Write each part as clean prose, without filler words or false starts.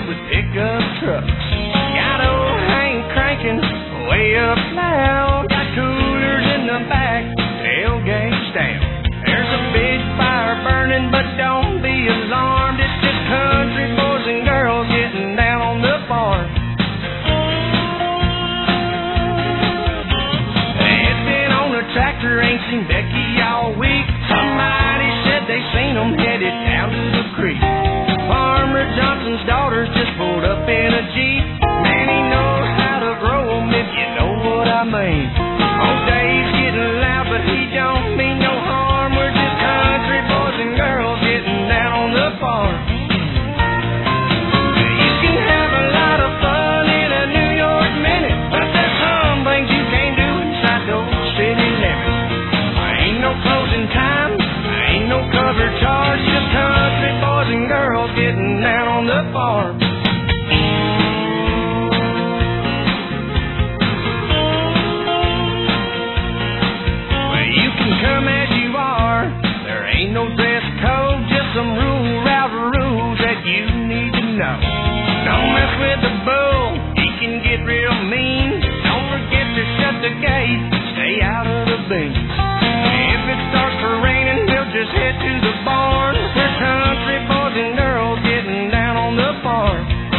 filled with pickup trucks. Got old Hank cranking way up loud. Got coolers in the back, tailgates down. There's a big fire burning, but don't be alarmed. It's just country boys and girls getting down on the farm. It's been on the tractor, ain't seen Becky all week. Somebody said they seen them headed down to the creek. Farmer Johnson's daughters just pulled up in a Jeep. Man, he knows how to grow 'em, if you know what I mean. Old Dave's getting loud, but he don't mean no harm. We're just country boys and girls getting down on the farm. You can have a lot of fun in a New York minute, but there's some things you can't do inside those city limits. Ain't no closing time, ain't no cover charge, just country boys and girls getting down on the farm. Well, you can come as you are, there ain't no dress code, just some rules that you need to know. Don't mess with the bull, he can get real mean. Don't forget to shut the gate, stay out of the beans. If it starts to raining, we'll just head to the barn. We're country boys and girls getting down on the farm.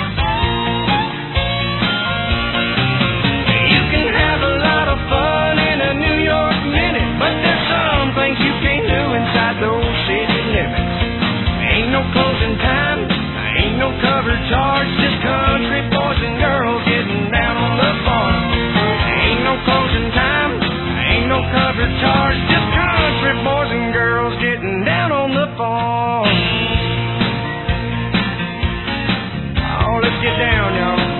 You can have a lot of fun in a New York minute, but there's some things you can't do inside those city limits. Ain't no closing time, ain't no cover charge, just country boys and girls getting down on the farm. Ain't no closing time, ain't no cover charge, just country boys and girls getting down on the farm. Oh, let's get down, y'all.